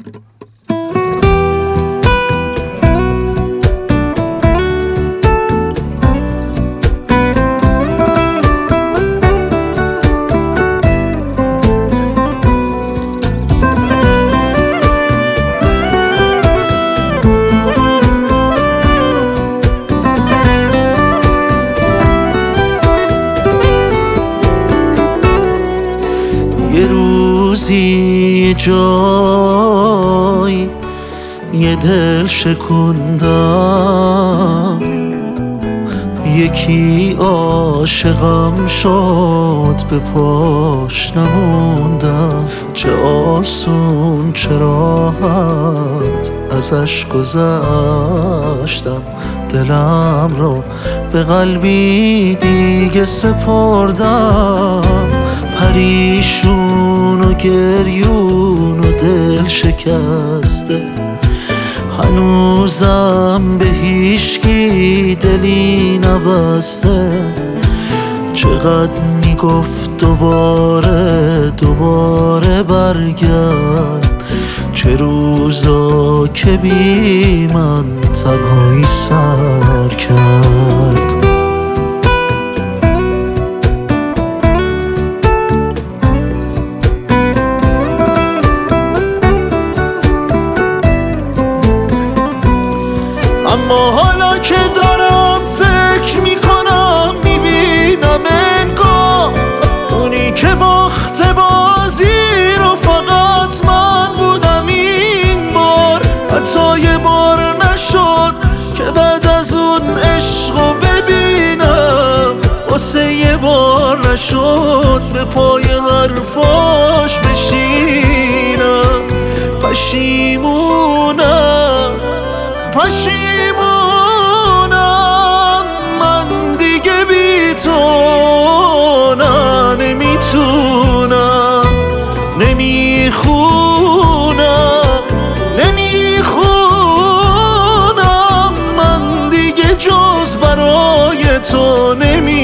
یه روزی جای یه دل شکوندم، یکی عاشقم شد به پاش نموندم. چه آسون چه راحت ازش گذشتم، دلم رو به قلبی دیگه سپردم. پریشون و گریون و دل شکسته، هنوزم به هیچکی دلی نبسته. چقدر میگفت دوباره برگرد، چه روزا که بی من تنهایی سر کرد. اما حالا که دارم فکر میکنم، میبینم انگار اونی که باخت بازی رو فقط من بودم این بار. حتی یه بار نشد که بعد از اون عشقو ببینم، واسه یه بار نشد به پای حرفاش بشینم. پشیمونم من دیگه بی تو نمیتونم. نمیخونم من دیگه جز برای تو نمیتونم.